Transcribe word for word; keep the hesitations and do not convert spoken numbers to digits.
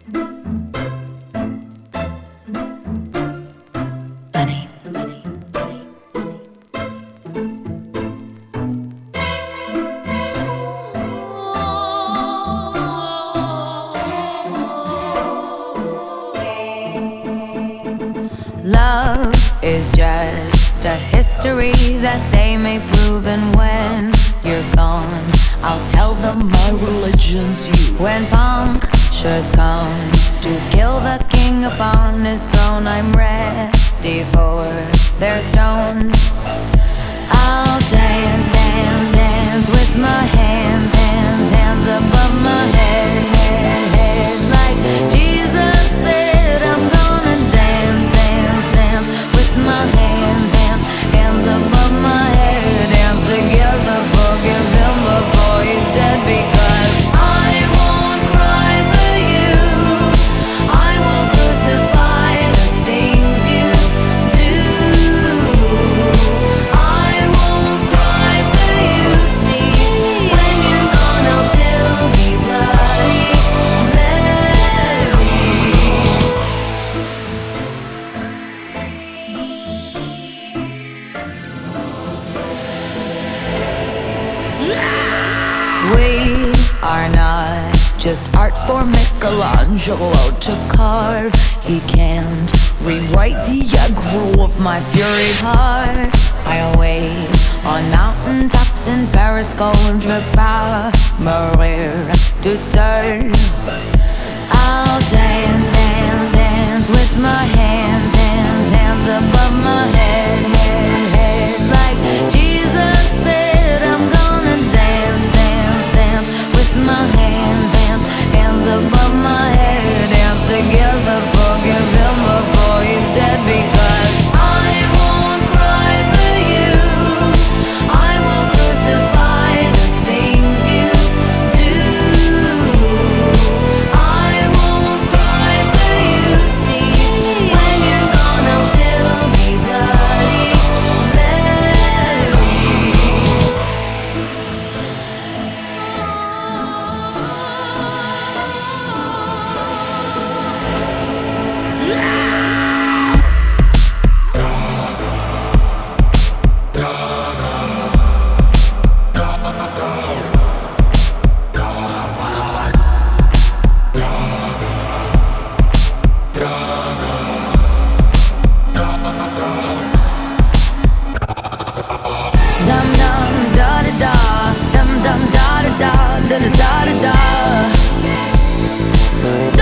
Bunny, bunny, bunny, bunny. Love is just a history that they may prove, and when you're gone, I'll tell them my religion's you. When punctures come to kill the king upon his throne, I'm ready for their stones. I'll dance, dance, dance with my hands, hands, hands above my head, head, head. Like Jesus said, I'm gonna dance, dance, dance with my hands, hands, hands above my head. Dance together, forgive him before he's dead, because I won't cry for you, I won't crucify the things you do. I won't cry for you, see, when you're gone I'll still be bloody Mary. We are not just art for Michelangelo to carve. He can't rewrite the aggro of my fury heart. I'll wait on mountain tops in Paris, contre pas mourir toute seule. I'll dance, dance, dance with my hands, hands, hands above my head, head, head. Like Jesus said, I'm gonna dance, dance, dance with my hands, hands, hands above my head. Dance together, forgive him before he's dead, because I won't cry for you, I won't crucify the things you do. I won't cry for you, see, when you're gone I'll still be bloody Mary. Dum dum da da da, dum dum da da da, da da da da da.